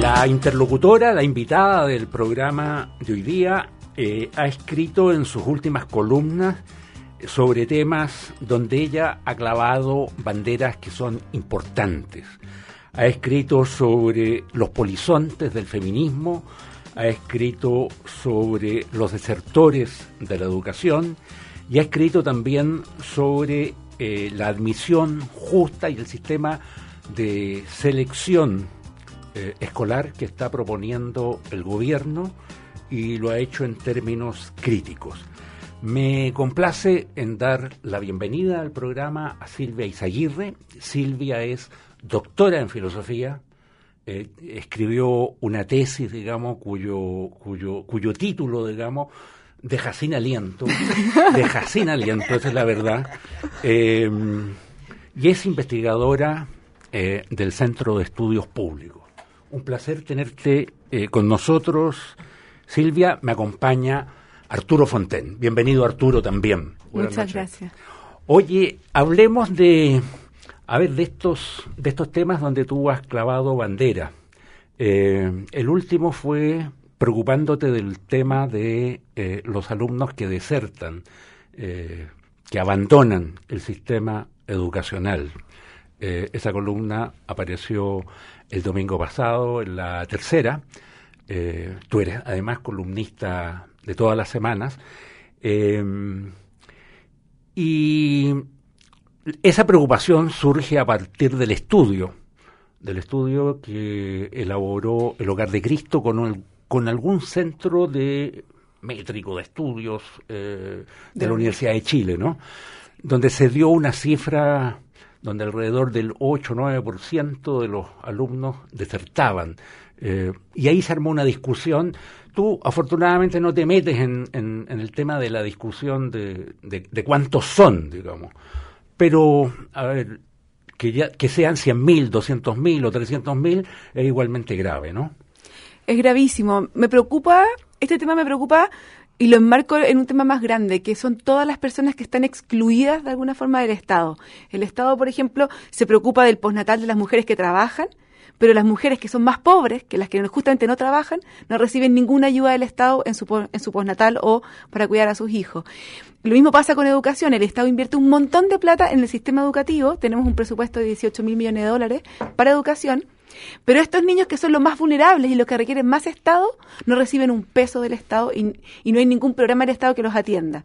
La interlocutora, la invitada del programa de hoy día, ha escrito en sus últimas columnas sobre temas donde ella ha clavado banderas que son importantes. Ha escrito sobre los polizontes del feminismo, ha escrito sobre los desertores de la educación y ha escrito también sobre la admisión justa y el sistema de selección escolar que está proponiendo el gobierno, y lo ha hecho en términos críticos. Me complace en dar la bienvenida al programa a Silvia Izaguirre. Silvia es doctora en filosofía, escribió una tesis, digamos, cuyo título, digamos, deja sin aliento, esa es la verdad, y es investigadora del Centro de Estudios Públicos. Un placer tenerte con nosotros, Silvia. Me acompaña Arturo Fonten. Bienvenido, Arturo, también. Muchas gracias. Oye, hablemos de estos temas donde tú has clavado bandera. El último fue preocupándote del tema de los alumnos que desertan, que abandonan el sistema educacional. Esa columna apareció el domingo pasado en La Tercera. Tú eres además columnista de todas las semanas. Y esa preocupación surge a partir del estudio que elaboró el Hogar de Cristo con algún centro métrico de estudios de la Universidad de Chile, ¿no? Donde se dio una cifra donde alrededor del 8 o 9% de los alumnos desertaban. Y ahí se armó una discusión. Tú, afortunadamente, no te metes en el tema de la discusión de cuántos son, digamos. Pero, a ver, que sean 100.000, 200.000 o 300.000 es igualmente grave, ¿no? Es gravísimo. Este tema me preocupa y lo enmarco en un tema más grande, que son todas las personas que están excluidas de alguna forma del Estado. El Estado, por ejemplo, se preocupa del postnatal de las mujeres que trabajan, pero las mujeres que son más pobres, que las que justamente no trabajan, no reciben ninguna ayuda del Estado en su postnatal o para cuidar a sus hijos. Lo mismo pasa con educación. El Estado invierte un montón de plata en el sistema educativo. Tenemos un presupuesto de 18.000 millones de dólares para educación, pero estos niños que son los más vulnerables y los que requieren más Estado no reciben un peso del Estado y no hay ningún programa del Estado que los atienda.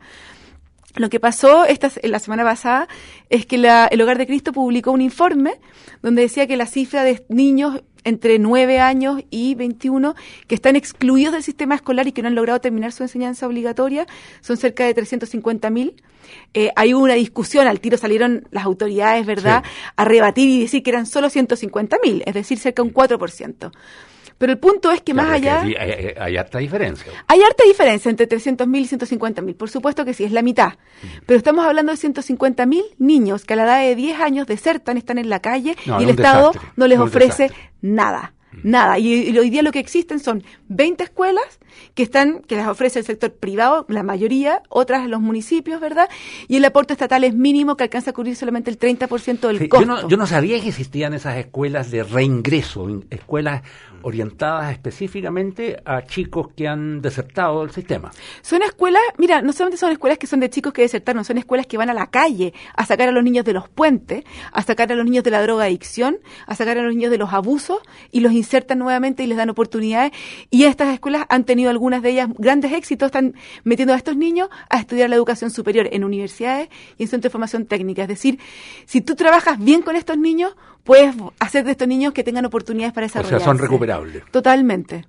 Lo que pasó la semana pasada es que el Hogar de Cristo publicó un informe donde decía que la cifra de niños entre 9 años y 21 que están excluidos del sistema escolar y que no han logrado terminar su enseñanza obligatoria son cerca de 350.000. Hay una discusión, al tiro salieron las autoridades, ¿verdad?, sí, a rebatir y decir que eran solo 150.000, es decir, cerca de un 4%. Pero el punto es que más allá... Hay harta diferencia. Hay harta diferencia entre 300.000 y 150.000. Por supuesto que sí, es la mitad. Pero estamos hablando de 150.000 niños que a la edad de 10 años desertan, están en la calle y el Estado no les ofrece nada. Nada. Y hoy día lo que existen son 20 escuelas que las ofrece el sector privado, la mayoría, otras en los municipios, ¿verdad? Y el aporte estatal es mínimo, que alcanza a cubrir solamente el 30% del costo. Yo no sabía que existían esas escuelas de reingreso, escuelas orientadas específicamente a chicos que han desertado del sistema. Son escuelas, mira, no solamente son escuelas que son de chicos que desertaron, son escuelas que van a la calle a sacar a los niños de los puentes, a sacar a los niños de la drogadicción, a sacar a los niños de los abusos y los insertan nuevamente y les dan oportunidades. Y estas escuelas han tenido algunas de ellas grandes éxitos, están metiendo a estos niños a estudiar la educación superior en universidades y en centros de formación técnica. Es decir, si tú trabajas bien con estos niños, puedes hacer de estos niños que tengan oportunidades para desarrollarse. O sea, son recuperables. Totalmente.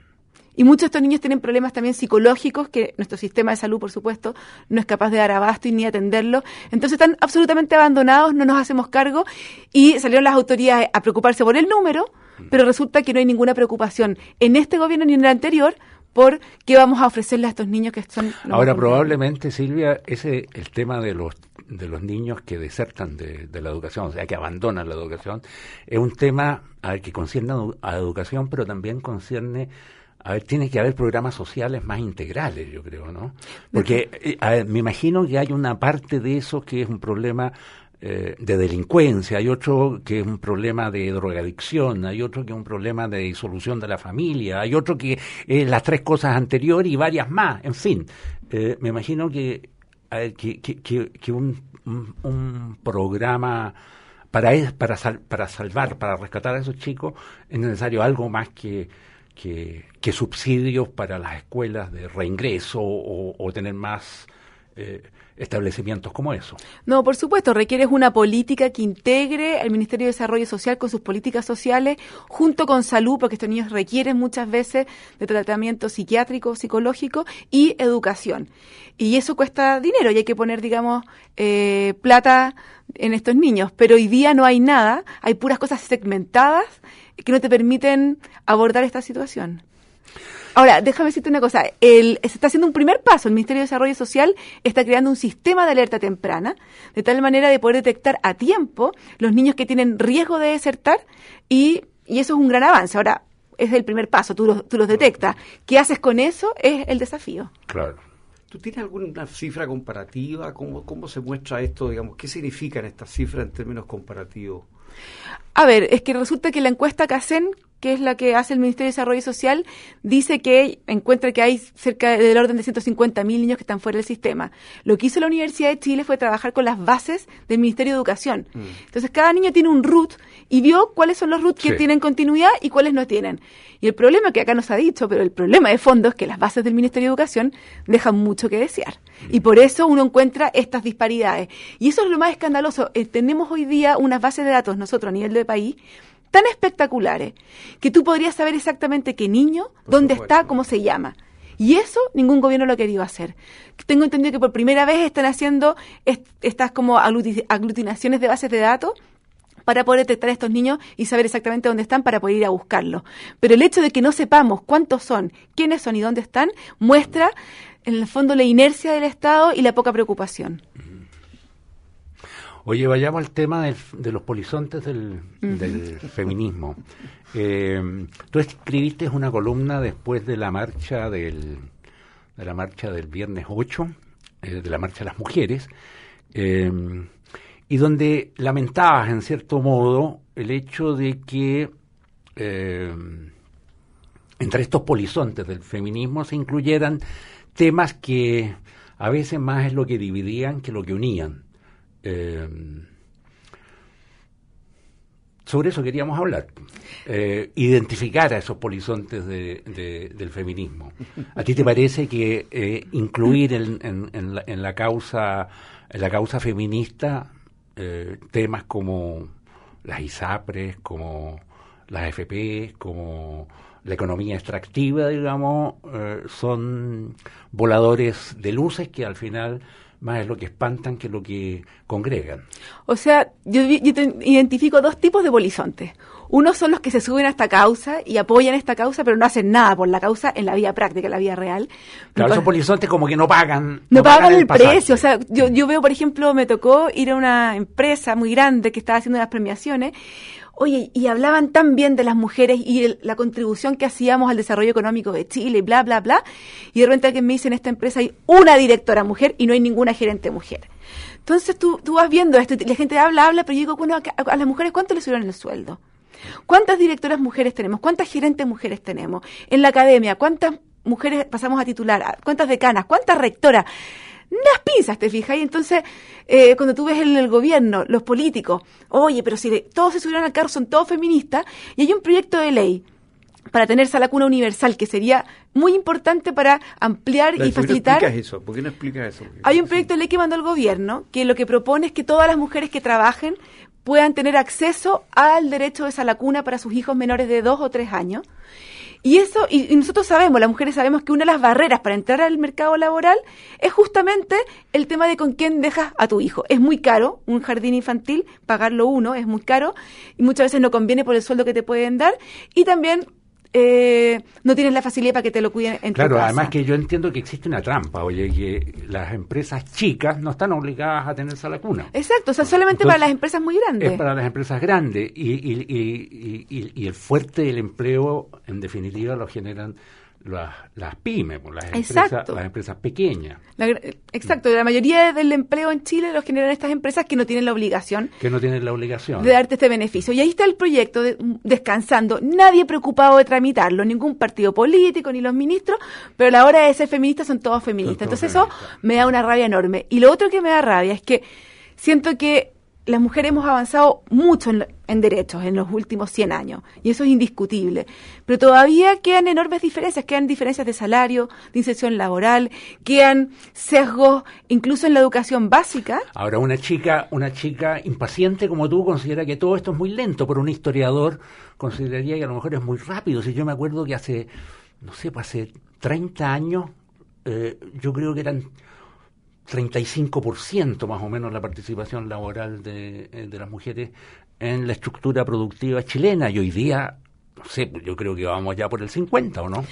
Y muchos de estos niños tienen problemas también psicológicos que nuestro sistema de salud, por supuesto, no es capaz de dar abasto y ni atenderlos. Entonces están absolutamente abandonados, no nos hacemos cargo y salieron las autoridades a preocuparse por el número, pero resulta que no hay ninguna preocupación en este gobierno ni en el anterior por qué vamos a ofrecerle a estos niños que son... Ahora, probablemente, Silvia, el tema de los niños que desertan de la educación, o sea, que abandonan la educación, es un tema que concierne a la educación, pero también concierne... tiene que haber programas sociales más integrales, yo creo, ¿no? Porque me imagino que hay una parte de eso que es un problema de delincuencia, hay otro que es un problema de drogadicción, hay otro que es un problema de disolución de la familia, hay otro que es las 3 cosas anteriores y varias más, en fin. Me imagino que un programa para salvar, para rescatar a esos chicos, es necesario algo más que subsidios para las escuelas de reingreso o tener más establecimientos como eso. No, por supuesto, requieres una política que integre al Ministerio de Desarrollo Social con sus políticas sociales, junto con salud, porque estos niños requieren muchas veces de tratamiento psiquiátrico, psicológico y educación. Y eso cuesta dinero y hay que poner, digamos, plata en estos niños. Pero hoy día no hay nada, hay puras cosas segmentadas que no te permiten abordar esta situación. Ahora, déjame decirte una cosa, se está haciendo un primer paso, el Ministerio de Desarrollo Social está creando un sistema de alerta temprana, de tal manera de poder detectar a tiempo los niños que tienen riesgo de desertar y eso es un gran avance. Ahora, es el primer paso, tú los detectas. ¿Qué haces con eso? Es el desafío. Claro. ¿Tú tienes alguna cifra comparativa? ¿Cómo se muestra esto? Digamos, ¿qué significan estas cifras en términos comparativos? A ver, es que resulta que la encuesta CACEN, que es la que hace el Ministerio de Desarrollo Social, dice que encuentra que hay cerca del orden de 150.000 niños que están fuera del sistema. Lo que hizo la Universidad de Chile fue trabajar con las bases del Ministerio de Educación. Entonces, cada niño tiene un RUT y vio cuáles son los RUT que tienen continuidad y cuáles no tienen. Y el problema que acá nos ha dicho, pero el problema de fondo es que las bases del Ministerio de Educación dejan mucho que desear. Y por eso uno encuentra estas disparidades. Y eso es lo más escandaloso. Tenemos hoy día unas bases de datos nosotros a nivel de país tan espectaculares que tú podrías saber exactamente qué niño, dónde está, cómo se llama. Y eso ningún gobierno lo ha querido hacer. Tengo entendido que por primera vez están haciendo estas como aglutinaciones de bases de datos para poder detectar a estos niños y saber exactamente dónde están para poder ir a buscarlos. Pero el hecho de que no sepamos cuántos son, quiénes son y dónde están, muestra en el fondo la inercia del Estado y la poca preocupación. Oye, vayamos al tema de los polizontes del feminismo. Tú escribiste una columna después de la marcha del viernes 8, de la marcha de las mujeres, y donde lamentabas en cierto modo el hecho de que entre estos polizontes del feminismo se incluyeran temas que a veces más es lo que dividían que lo que unían. Sobre eso queríamos hablar, identificar a esos polizontes del feminismo. ¿A ti te parece que incluir en la causa feminista temas como las ISAPRES, como las FP, como la economía extractiva, digamos, son voladores de luces que al final más es lo que espantan que lo que congregan? O sea, yo identifico 2 tipos de polizontes. Unos son los que se suben a esta causa y apoyan esta causa, pero no hacen nada por la causa en la vida práctica, en la vida real. Claro, esos polizontes como que no pagan el precio. O sea, yo veo, por ejemplo, me tocó ir a una empresa muy grande que estaba haciendo unas premiaciones. Oye, y hablaban tan bien de las mujeres y la contribución que hacíamos al desarrollo económico de Chile, y bla, bla, bla. Y de repente alguien me dice, en esta empresa hay una directora mujer y no hay ninguna gerente mujer. Entonces tú vas viendo esto y la gente habla, pero yo digo, bueno, a las mujeres, ¿cuánto les subieron el sueldo? ¿Cuántas directoras mujeres tenemos? ¿Cuántas gerentes mujeres tenemos? En la academia, ¿cuántas mujeres pasamos a titular? ¿Cuántas decanas? ¿Cuántas rectoras? Unas pinzas, ¿te fijas? Y entonces, cuando tú ves en el gobierno, los políticos, oye, pero si todos se subieron al carro, son todos feministas, y hay un proyecto de ley para tener sala cuna universal, que sería muy importante para ampliar y facilitar. ¿Por qué no explicas eso? Hay un proyecto de ley que mandó el gobierno, que lo que propone es que todas las mujeres que trabajen puedan tener acceso al derecho de sala cuna para sus hijos menores de 2 o 3 años. Y eso, y nosotros sabemos, las mujeres sabemos que una de las barreras para entrar al mercado laboral es justamente el tema de con quién dejas a tu hijo. Es muy caro un jardín infantil, pagarlo uno es muy caro y muchas veces no conviene por el sueldo que te pueden dar y también no tienes la facilidad para que te lo cuiden en tu casa. Claro, además que yo entiendo que existe una trampa, oye, que las empresas chicas no están obligadas a tener sala cuna. Exacto, o sea, solamente para las empresas muy grandes. Es para las empresas grandes y el fuerte del empleo, en definitiva, lo generan las pymes, Exacto. las empresas pequeñas. Exacto, la mayoría del empleo en Chile lo generan estas empresas que no tienen la obligación. De darte este beneficio. Y ahí está el proyecto descansando, nadie preocupado de tramitarlo, ningún partido político, ni los ministros, pero a la hora de ser feministas son todos feministas. Entonces eso me da una rabia enorme. Y lo otro que me da rabia es que siento que las mujeres hemos avanzado mucho en derechos en los últimos 100 años, y eso es indiscutible. Pero todavía quedan enormes diferencias, quedan diferencias de salario, de inserción laboral, quedan sesgos incluso en la educación básica. Ahora, una chica impaciente como tú considera que todo esto es muy lento, pero un historiador consideraría que a lo mejor es muy rápido. Si yo me acuerdo que hace 30 años, yo creo que eran 35% más o menos la participación laboral de las mujeres en la estructura productiva chilena, y hoy día, no sé, yo creo que vamos ya por el 50, ¿o no?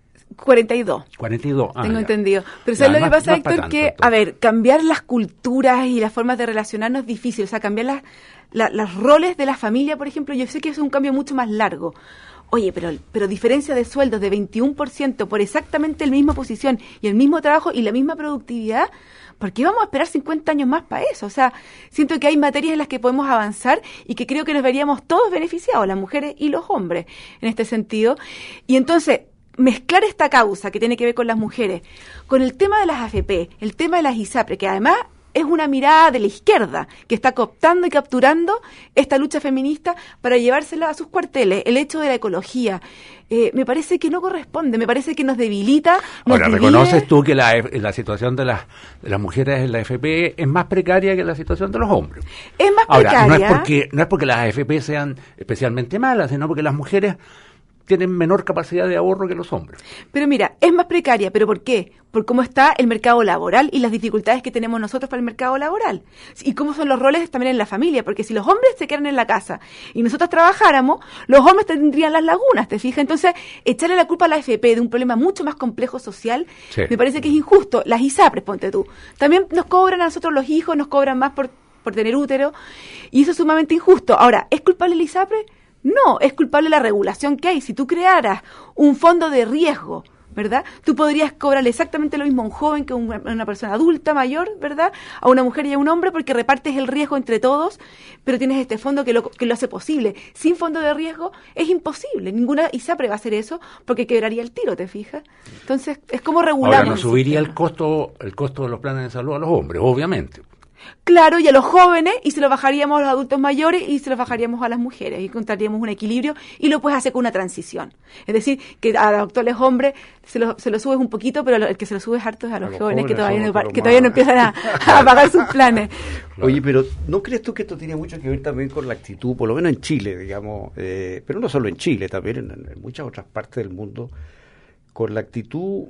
42. Tengo entendido. Pero ¿sabes lo que pasa, Héctor? Que, a ver, cambiar las culturas y las formas de relacionarnos es difícil. O sea, cambiar los roles de la familia, por ejemplo, yo sé que es un cambio mucho más largo. Oye, pero diferencia de sueldos de 21% por exactamente la misma posición y el mismo trabajo y la misma productividad, ¿por qué vamos a esperar 50 años más para eso? O sea, siento que hay materias en las que podemos avanzar y que creo que nos veríamos todos beneficiados, las mujeres y los hombres, en este sentido. Y entonces, mezclar esta causa que tiene que ver con las mujeres, con el tema de las AFP, el tema de las ISAPRE, que además es una mirada de la izquierda que está cooptando y capturando esta lucha feminista para llevársela a sus cuarteles, el hecho de la ecología. Me parece que no corresponde, me parece que nos debilita. Ahora, ¿reconoces tú que la situación de las mujeres en la AFP es más precaria que la situación de los hombres? Es más precaria. Ahora, no es porque las AFP sean especialmente malas, sino porque las mujeres tienen menor capacidad de ahorro que los hombres. Pero mira, es más precaria, ¿pero por qué? Por cómo está el mercado laboral y las dificultades que tenemos nosotros para el mercado laboral. Y cómo son los roles también en la familia, porque si los hombres se quedan en la casa y nosotros trabajáramos, los hombres tendrían las lagunas, ¿te fijas? Entonces, echarle la culpa a la AFP de un problema mucho más complejo social, sí, me parece que es injusto. Las ISAPRES, ponte tú, también nos cobran a nosotros los hijos, nos cobran más por tener útero, y eso es sumamente injusto. Ahora, ¿es culpable el ISAPRE? No, es culpable la regulación que hay. Si tú crearas un fondo de riesgo, ¿verdad? Tú podrías cobrarle exactamente lo mismo a un joven que a una persona adulta, mayor, ¿verdad? A una mujer y a un hombre, porque repartes el riesgo entre todos, pero tienes este fondo que lo hace posible. Sin fondo de riesgo es imposible. Ninguna ISAPRE va a hacer eso porque quebraría el tiro, ¿te fijas? Entonces, es como regulamos. Ahora, no subiría el costo de los planes de salud a los hombres, obviamente. Claro, y a los jóvenes, y se lo bajaríamos a los adultos mayores, y se lo bajaríamos a las mujeres, y encontraríamos un equilibrio, y lo puedes hacer con una transición. Es decir, que a los actuales hombres se lo subes un poquito, pero el que se lo subes harto es a los jóvenes que todavía no empiezan a pagar sus planes. Oye, pero ¿no crees tú que esto tiene mucho que ver también con la actitud, por lo menos en Chile, digamos, pero no solo en Chile, también en muchas otras partes del mundo, con la actitud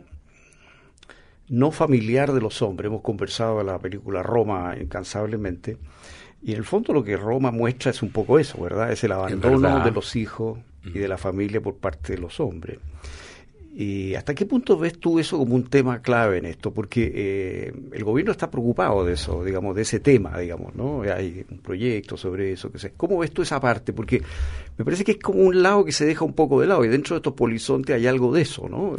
no familiar de los hombres? Hemos conversado de la película Roma incansablemente, y en el fondo lo que Roma muestra es un poco eso, ¿verdad? Es el abandono de los hijos y de la familia por parte de los hombres. ¿Y hasta qué punto ves tú eso como un tema clave en esto? Porque el gobierno está preocupado de eso, digamos, de ese tema, digamos, ¿no? Hay un proyecto sobre eso. ¿Cómo ves tú esa parte? Porque me parece que es como un lado que se deja un poco de lado, y dentro de estos polizontes hay algo de eso, ¿no?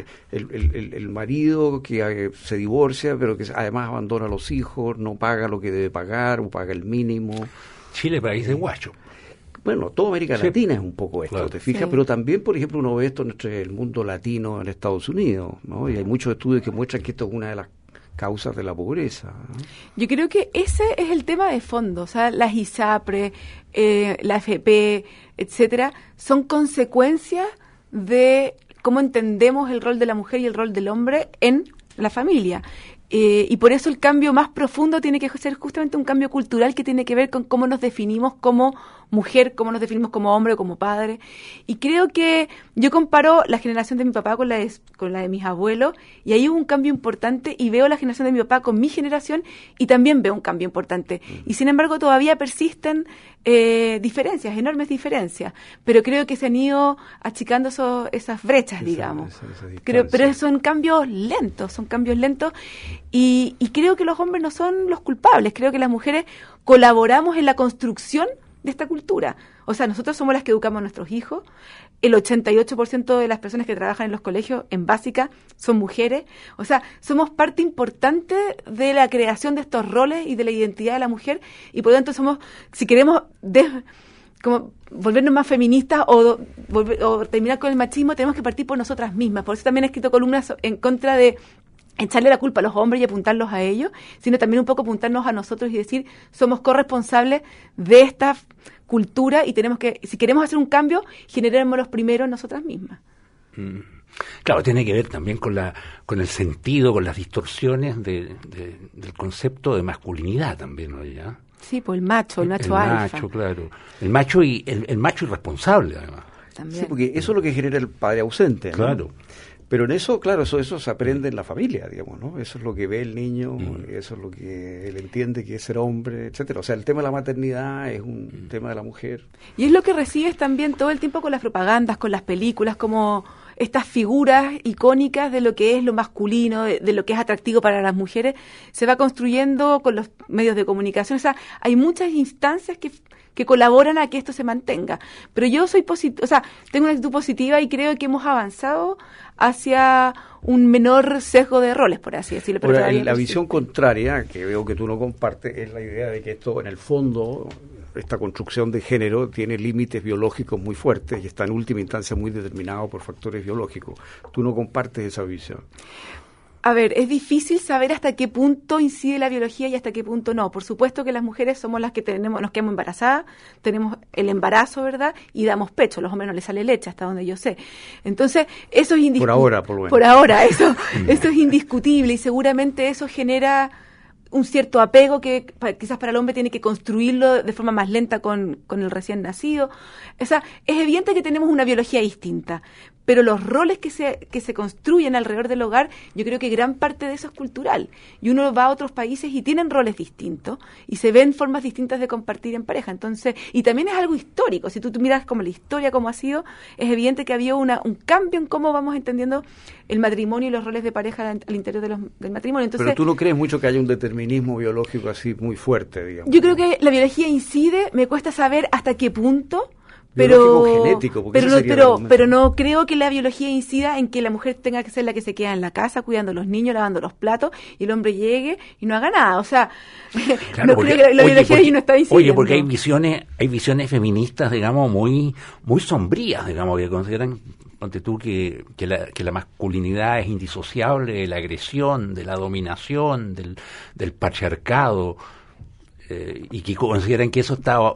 El marido que se divorcia, pero que además abandona a los hijos, no paga lo que debe pagar, o paga el mínimo. Chile, país de guacho. Bueno, toda América Latina es un poco esto, claro, ¿te fijas? Sí. Pero también, por ejemplo, uno ve esto entre el mundo latino en Estados Unidos, ¿no? Y hay muchos estudios que muestran que esto es una de las causas de la pobreza, ¿no? Yo creo que ese es el tema de fondo. O sea, las ISAPRE, la AFP, etcétera, son consecuencias de cómo entendemos el rol de la mujer y el rol del hombre en la familia. Y por eso el cambio más profundo tiene que ser justamente un cambio cultural que tiene que ver con cómo nos definimos como mujer, cómo nos definimos como hombre o como padre. Y creo que yo comparo la generación de mi papá con la de mis abuelos, y ahí hubo un cambio importante, y veo la generación de mi papá con mi generación y también veo un cambio importante. Y sin embargo todavía persisten diferencias, enormes diferencias, pero creo que se han ido achicando esas brechas, digamos. Pero son cambios lentos, y creo que los hombres no son los culpables, creo que las mujeres colaboramos en la construcción de esta cultura. O sea, nosotros somos las que educamos a nuestros hijos. El 88% de las personas que trabajan en los colegios en básica son mujeres. O sea, somos parte importante de la creación de estos roles y de la identidad de la mujer. Y por lo tanto somos, si queremos como volvernos más feministas o terminar con el machismo, tenemos que partir por nosotras mismas. Por eso también he escrito columnas en contra de echarle la culpa a los hombres y apuntarlos a ellos, sino también un poco apuntarnos a nosotros y decir, somos corresponsables de esta cultura y tenemos que, si queremos hacer un cambio, generémoslos primero nosotras mismas. Claro, tiene que ver también con el sentido, con las distorsiones del concepto de masculinidad también, ¿no? ¿Ya? Sí, pues el macho alfa. El macho, claro. El macho y el macho irresponsable, además. También. Sí, porque eso es lo que genera el padre ausente, ¿no? Claro. Pero en eso, claro, eso se aprende en la familia, digamos, ¿no? Eso es lo que ve el niño, eso es lo que él entiende que es ser hombre, etcétera. O sea, el tema de la maternidad es un tema de la mujer. Y es lo que recibes también todo el tiempo con las propagandas, con las películas, como estas figuras icónicas de lo que es lo masculino, de lo que es atractivo para las mujeres, se va construyendo con los medios de comunicación. O sea, hay muchas instancias que colaboran a que esto se mantenga. Pero yo soy tengo una actitud positiva y creo que hemos avanzado hacia un menor sesgo de roles, por así decirlo. Pero ahora, la visión contraria, que veo que tú no compartes, es la idea de que esto, en el fondo, esta construcción de género tiene límites biológicos muy fuertes y está en última instancia muy determinado por factores biológicos. Tú no compartes esa visión. A ver, es difícil saber hasta qué punto incide la biología y hasta qué punto no. Por supuesto que las mujeres somos las que nos quedamos embarazadas, tenemos el embarazo, ¿verdad? Y damos pecho, a los hombres no les sale leche, hasta donde yo sé. Entonces, eso es indiscutible. Por ahora, por lo menos. Por ahora, eso es indiscutible y seguramente eso genera un cierto apego que quizás para el hombre tiene que construirlo de forma más lenta con el recién nacido. O sea, es evidente que tenemos una biología distinta, pero los roles que se construyen alrededor del hogar, yo creo que gran parte de eso es cultural. Y uno va a otros países y tienen roles distintos y se ven formas distintas de compartir en pareja. Entonces, y también es algo histórico. Si tú miras como la historia, cómo ha sido, es evidente que había un cambio en cómo vamos entendiendo el matrimonio y los roles de pareja al interior del matrimonio. Entonces, pero tú no crees mucho que haya un determinismo biológico así muy fuerte, digamos. Yo creo que la biología incide, me cuesta saber hasta qué punto, genético, pero no creo que la biología incida en que la mujer tenga que ser la que se queda en la casa cuidando a los niños, lavando los platos y el hombre llegue y no haga nada. O sea, claro, no creo que la biología ahí no está incidiendo. Oye, porque hay visiones feministas, digamos, muy sombrías, digamos, que consideran, ponte tú, que la masculinidad es indisociable de la agresión, de la dominación, del patriarcado, y que consideran que eso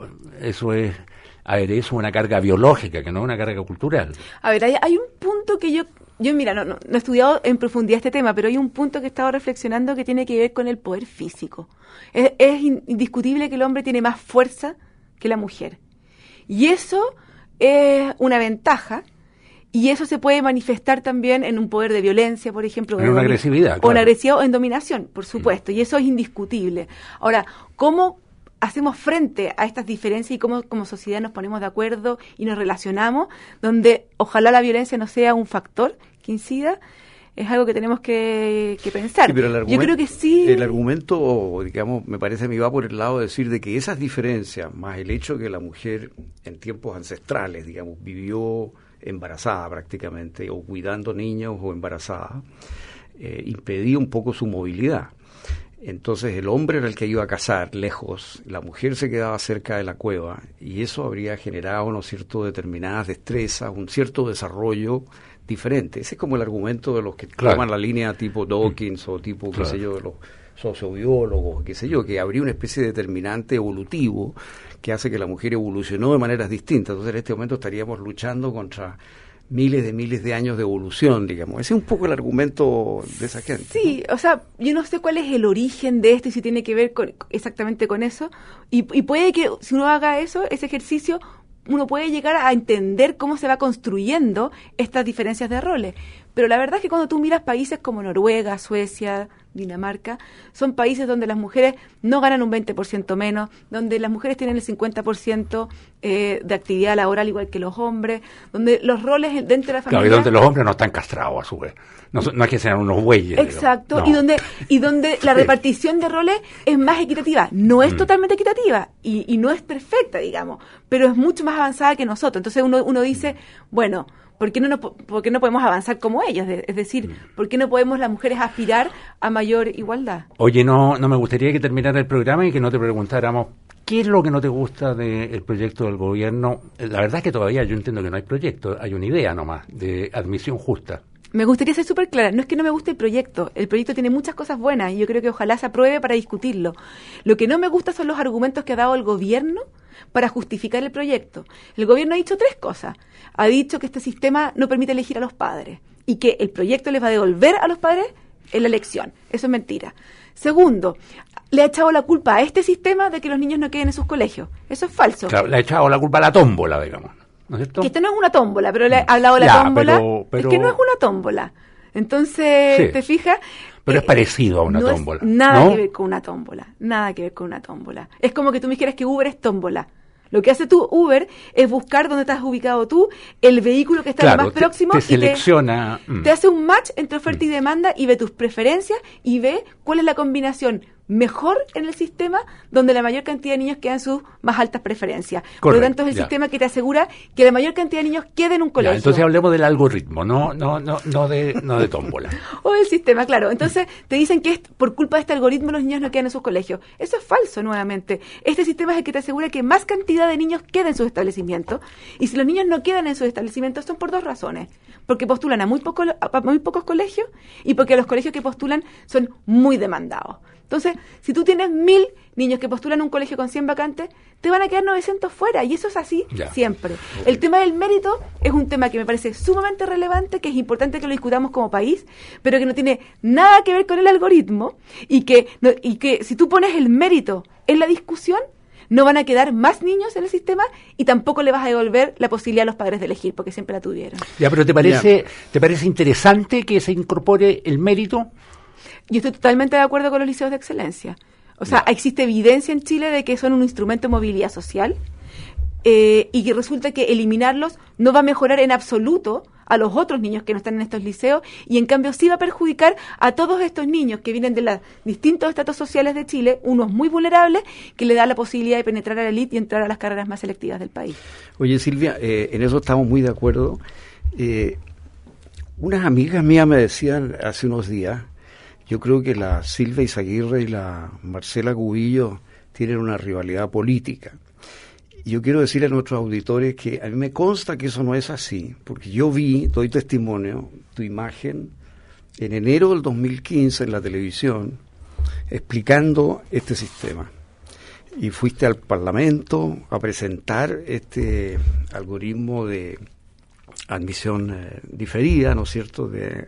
es una carga biológica, que no es una carga cultural. A ver, hay un punto que yo mira, no he estudiado en profundidad este tema, pero hay un punto que he estado reflexionando que tiene que ver con el poder físico. Es indiscutible que el hombre tiene más fuerza que la mujer. Y eso es una ventaja. Y eso se puede manifestar también en un poder de violencia, por ejemplo. En una agresividad, claro. O en agresividad o en dominación, por supuesto. Y eso es indiscutible. Ahora, ¿cómo hacemos frente a estas diferencias y cómo como sociedad nos ponemos de acuerdo y nos relacionamos, donde ojalá la violencia no sea un factor que incida? Es algo que tenemos que pensar. Sí, pero yo creo que sí. El argumento, digamos, me parece a mí va por el lado de decir de que esas diferencias, más el hecho que la mujer en tiempos ancestrales, digamos, vivió embarazada prácticamente, o cuidando niños o embarazada, impedía un poco su movilidad. Entonces el hombre era el que iba a cazar lejos, la mujer se quedaba cerca de la cueva, y eso habría generado, ¿no es cierto?, determinadas destrezas, un cierto desarrollo diferente. Ese es como el argumento de los que toman la línea tipo Dawkins o tipo, qué sé yo, de los sociobiólogos, qué sé yo, que habría una especie de determinante evolutivo que hace que la mujer evolucionó de maneras distintas. Entonces en este momento estaríamos luchando contra miles de años de evolución, digamos. Ese es un poco el argumento de esa gente. Sí, ¿no? O sea, yo no sé cuál es el origen de esto y si tiene que ver exactamente con eso. Y puede que si uno haga ese ejercicio, uno puede llegar a entender cómo se va construyendo estas diferencias de roles. Pero la verdad es que cuando tú miras países como Noruega, Suecia, Dinamarca, son países donde las mujeres no ganan un 20% menos, donde las mujeres tienen el 50% de actividad laboral igual que los hombres, donde los roles dentro de la familia... Claro, y donde los hombres no están castrados a su vez. No es que sean unos bueyes. Exacto, no. y donde la repartición de roles es más equitativa. No es totalmente equitativa y no es perfecta, digamos, pero es mucho más avanzada que nosotros. Entonces uno dice, bueno... ¿Por qué no podemos avanzar como ellos? Es decir, ¿por qué no podemos las mujeres aspirar a mayor igualdad? Oye, no me gustaría que terminara el programa y que no te preguntáramos qué es lo que no te gusta del proyecto del gobierno. La verdad es que todavía yo entiendo que no hay proyecto, hay una idea nomás de admisión justa. Me gustaría ser súper clara, no es que no me guste el proyecto tiene muchas cosas buenas y yo creo que ojalá se apruebe para discutirlo. Lo que no me gusta son los argumentos que ha dado el gobierno para justificar el proyecto. El gobierno ha dicho 3 cosas. Ha dicho que este sistema no permite elegir a los padres y que el proyecto les va a devolver a los padres en la elección. Eso es mentira. Segundo, le ha echado la culpa a este sistema de que los niños no queden en sus colegios. Eso es falso. Claro, le ha echado la culpa a la tómbola, digamos. ¿No es cierto? Que esto no es una tómbola, pero le ha hablado de la tómbola. Pero... Es que no es una tómbola. Entonces, sí. ¿Te fijas? Pero es parecido a una tómbola. Nada que ver con una tómbola. Nada que ver con una tómbola. Es como que tú me dijeras que Uber es tómbola. Lo que hace tú, Uber, es buscar dónde estás ubicado tú, el vehículo que está más próximo. Te selecciona. Te hace un match entre oferta y demanda y ve tus preferencias y ve cuál es la combinación mejor en el sistema donde la mayor cantidad de niños quedan sus más altas preferencias. Correcto, por lo tanto, es el sistema que te asegura que la mayor cantidad de niños quede en un colegio. Entonces hablemos del algoritmo, no de tómbola. O del sistema, claro. Entonces te dicen que por culpa de este algoritmo los niños no quedan en sus colegios. Eso es falso, nuevamente. Este sistema es el que te asegura que más cantidad de niños queden en sus establecimientos. Y si los niños no quedan en sus establecimientos son por 2 razones. Porque postulan a muy pocos colegios y porque los colegios que postulan son muy demandados. Entonces, si tú tienes 1000 niños que postulan a un colegio con 100 vacantes, te van a quedar 900 fuera, y eso es así siempre. El tema del mérito es un tema que me parece sumamente relevante, que es importante que lo discutamos como país, pero que no tiene nada que ver con el algoritmo, y que si tú pones el mérito en la discusión, no van a quedar más niños en el sistema y tampoco le vas a devolver la posibilidad a los padres de elegir, porque siempre la tuvieron. Ya, pero ¿te parece interesante que se incorpore el mérito? Yo estoy totalmente de acuerdo con los liceos de excelencia. O sea, existe evidencia en Chile de que son un instrumento de movilidad social y que resulta que eliminarlos no va a mejorar en absoluto a los otros niños que no están en estos liceos y en cambio sí va a perjudicar a todos estos niños que vienen de los distintos estratos sociales de Chile, unos muy vulnerables, que le da la posibilidad de penetrar a la élite y entrar a las carreras más selectivas del país. Oye, Silvia, en eso estamos muy de acuerdo. Unas amigas mías me decían hace unos días, yo creo que la Silvia Izaguirre y la Marcela Cubillo tienen una rivalidad política. Yo quiero decirle a nuestros auditores que a mí me consta que eso no es así, porque yo doy testimonio, tu imagen, en enero del 2015 en la televisión, explicando este sistema. Y fuiste al Parlamento a presentar este algoritmo de admisión diferida, ¿no es cierto?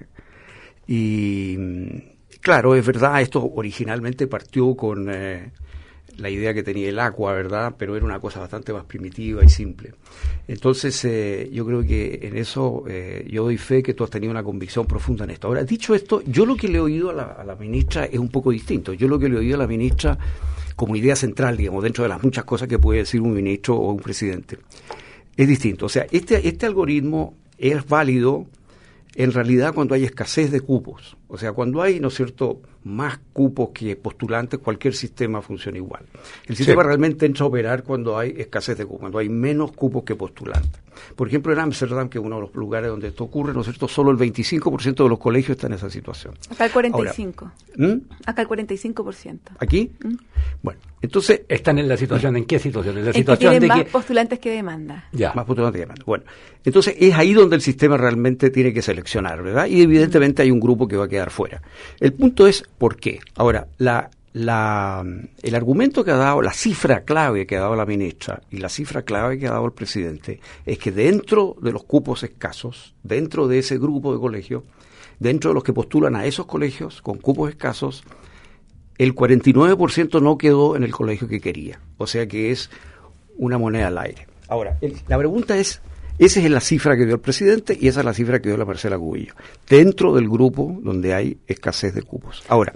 Claro, es verdad, esto originalmente partió con la idea que tenía el Aqua, ¿verdad? Pero era una cosa bastante más primitiva y simple. Entonces, yo creo que en eso yo doy fe que tú has tenido una convicción profunda en esto. Ahora, dicho esto, yo lo que le he oído a la ministra es un poco distinto. Yo lo que le he oído a la ministra como idea central, digamos, dentro de las muchas cosas que puede decir un ministro o un presidente, es distinto. O sea, este algoritmo es válido en realidad cuando hay escasez de cupos. O sea, cuando hay, ¿no es cierto?, más cupos que postulantes, cualquier sistema funciona igual. El sistema realmente entra a operar cuando hay escasez de cupos, cuando hay menos cupos que postulantes. Por ejemplo, en Ámsterdam, que es uno de los lugares donde esto ocurre, ¿no es cierto?, solo el 25% de los colegios están en esa situación. Acá el 45%. Acá el 45%. ¿Aquí? Bueno, entonces... ¿Están en la situación? ¿En qué situación? En la situación que tienen más postulantes que demanda. Ya. Más postulantes que demanda. Bueno, entonces es ahí donde el sistema realmente tiene que seleccionar, ¿verdad? Y evidentemente hay un grupo que va a quedar fuera. El punto es ¿por qué? Ahora, el argumento que ha dado, la cifra clave que ha dado la ministra y la cifra clave que ha dado el presidente es que dentro de los cupos escasos, dentro de ese grupo de colegios, dentro de los que postulan a esos colegios con cupos escasos, el 49% no quedó en el colegio que quería. O sea que es una moneda al aire. Ahora, la pregunta es, Esa es la cifra que dio el presidente y esa es la cifra que dio la Marcela Cubillo, dentro del grupo donde hay escasez de cupos. Ahora,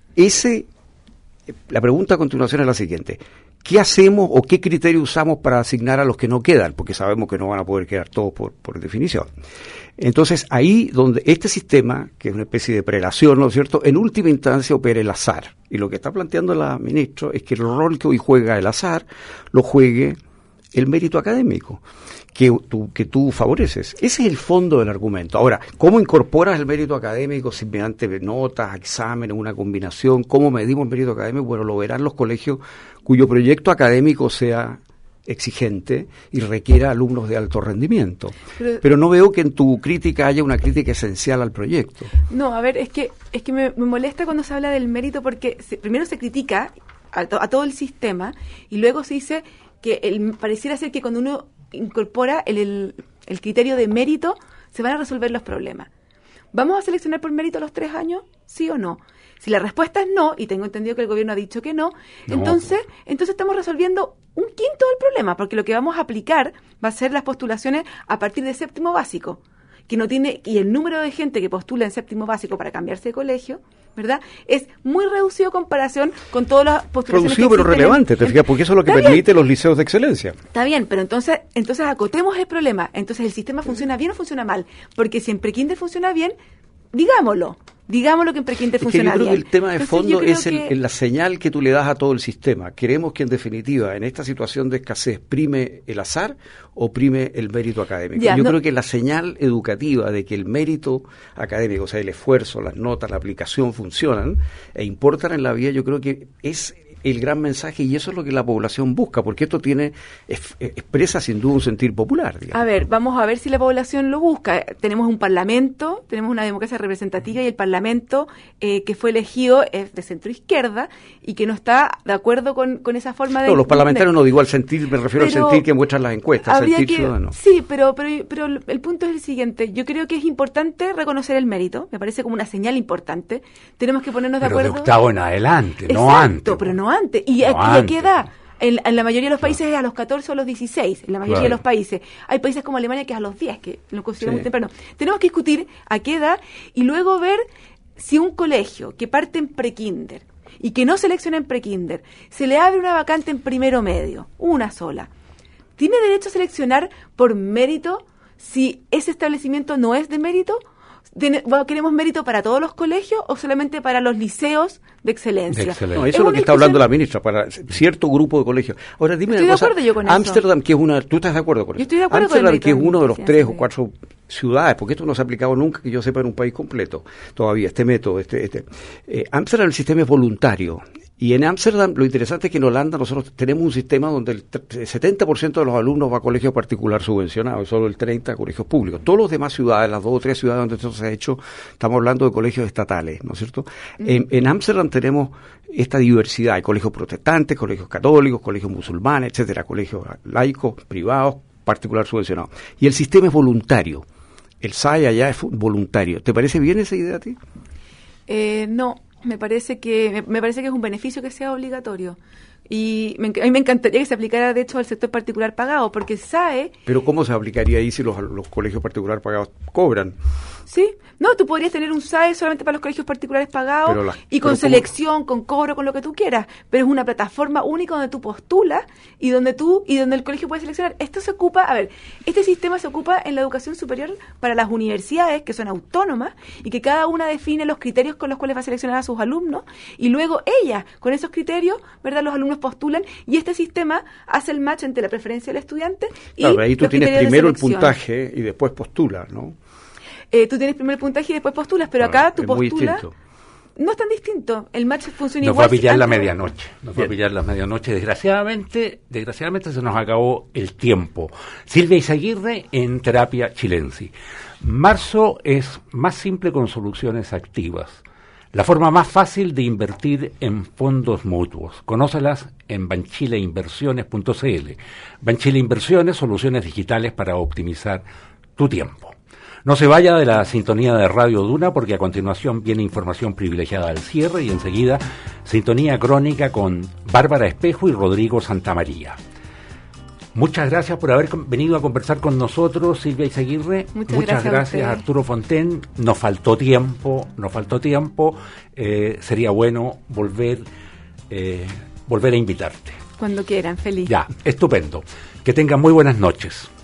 la pregunta a continuación es la siguiente: ¿qué hacemos o qué criterio usamos para asignar a los que no quedan? Porque sabemos que no van a poder quedar todos por definición. Entonces, ahí donde este sistema, que es una especie de prelación, ¿no es cierto?, en última instancia opera el azar. Y lo que está planteando la ministra es que el rol que hoy juega el azar lo juegue el mérito académico que tú favoreces. Ese es el fondo del argumento. Ahora, ¿cómo incorporas el mérito académico si mediante notas, exámenes, una combinación? ¿Cómo medimos el mérito académico? Bueno, lo verán los colegios cuyo proyecto académico sea exigente y requiera alumnos de alto rendimiento. Pero no veo que en tu crítica haya una crítica esencial al proyecto. No, a ver, es que me molesta cuando se habla del mérito porque primero se critica a todo el sistema y luego se dice que pareciera ser que cuando uno incorpora el criterio de mérito se van a resolver los problemas. ¿Vamos a seleccionar por mérito a los 3 años? ¿Sí o no? Si la respuesta es no, y tengo entendido que el gobierno ha dicho que no. Entonces estamos resolviendo un quinto del problema, porque lo que vamos a aplicar va a ser las postulaciones a partir de séptimo básico, que no tiene, y el número de gente que postula en séptimo básico para cambiarse de colegio, ¿verdad?, es muy reducido en comparación con todas las postulaciones. Reducido pero relevante, te fijas, porque eso es lo que permite los liceos de excelencia. Está bien, pero entonces acotemos el problema. Entonces, ¿el sistema funciona bien o funciona mal? Porque si en prekinder funciona bien, digámoslo que en prekinder funciona bien. Yo creo que el tema de fondo es la señal que tú le das a todo el sistema. Queremos que en definitiva, en esta situación de escasez, prime el azar o prime el mérito académico. Yo creo que la señal educativa de que el mérito académico, o sea, el esfuerzo, las notas, la aplicación funcionan e importan en la vida, yo creo que es el gran mensaje, y eso es lo que la población busca, porque esto expresa sin duda un sentir popular, digamos. A ver, vamos a ver si la población lo busca. Tenemos un parlamento, tenemos una democracia representativa, y el parlamento que fue elegido es de centro izquierda y que no está de acuerdo con esa forma de... No, los parlamentarios no digo al sentir, me refiero al sentir que muestran las encuestas, sentir ciudadano. Sí, pero el punto es el siguiente: yo creo que es importante reconocer el mérito, me parece como una señal importante. Tenemos que ponernos de acuerdo. Pero de octavo en adelante, exacto, no antes. Pero no antes. ¿Y a qué edad? En la mayoría de los países es a los 14 o a los 16, en la mayoría de los países. Hay países como Alemania que es a los 10, que lo considero muy temprano. Tenemos que discutir a qué edad y luego ver si un colegio que parte en prekinder y que no selecciona en prekinder, se le abre una vacante en primero medio, una sola, ¿tiene derecho a seleccionar por mérito si ese establecimiento no es de mérito? ¿Queremos mérito para todos los colegios o solamente para los liceos de excelencia? No, eso es lo que está hablando la ministra, para cierto grupo de colegios. Ahora dime una cosa, Ámsterdam, que es una... ¿Tú estás de acuerdo con eso? Yo estoy de acuerdo con Ámsterdam, que es uno de los 3 o 4 ciudades, porque esto no se ha aplicado nunca, que yo sepa, en un país completo, todavía, este método. Ámsterdam, el sistema es voluntario. Y en Ámsterdam, lo interesante es que en Holanda nosotros tenemos un sistema donde el 70% de los alumnos va a colegio particular subvencionado y solo el 30% a colegios públicos. Todas las demás ciudades, las 2 o 3 ciudades donde esto se ha hecho, estamos hablando de colegios estatales, ¿no es cierto? En Ámsterdam tenemos esta diversidad. Hay colegios protestantes, colegios católicos, colegios musulmanes, etcétera, colegios laicos, privados, particular subvencionados. Y el sistema es voluntario. El SAE allá es voluntario. ¿Te parece bien esa idea a ti? No. Me parece que es un beneficio que sea obligatorio. Y a mí me encantaría que se aplicara, de hecho, al sector particular pagado, porque SAE... ¿Pero cómo se aplicaría ahí si los colegios particulares pagados cobran? Sí, no, tú podrías tener un SAE solamente para los colegios particulares pagados y con selección, con cobro, con lo que tú quieras, pero es una plataforma única donde tú postulas y donde el colegio puede seleccionar. Esto se ocupa, este sistema se ocupa en la educación superior para las universidades, que son autónomas y que cada una define los criterios con los cuales va a seleccionar a sus alumnos, y luego ella, con esos criterios, ¿verdad?, los alumnos postulan, y este sistema hace el match entre la preferencia del estudiante y claro, ahí tú tienes primero el selección. Puntaje y después postulas, ¿no? Tú tienes primero el puntaje y después postulas, pero acá tú postulas... No es tan distinto, el match funciona igual. Nos va a pillar la medianoche, desgraciadamente se nos acabó el tiempo. Silvia Izaguirre en Terapia Chilensis. Marzo es más simple con soluciones activas. La forma más fácil de invertir en fondos mutuos. Conócelas en banchileinversiones.cl. Banchile Inversiones, soluciones digitales para optimizar tu tiempo. No se vaya de la sintonía de Radio Duna, porque a continuación viene información privilegiada al cierre y enseguida sintonía crónica con Bárbara Espejo y Rodrigo Santamaría. Muchas gracias por haber venido a conversar con nosotros, Silvia Izaguirre. Muchas gracias Arturo Fonten. Nos faltó tiempo. Sería bueno volver a invitarte. Cuando quieran, feliz. Ya, estupendo. Que tengan muy buenas noches.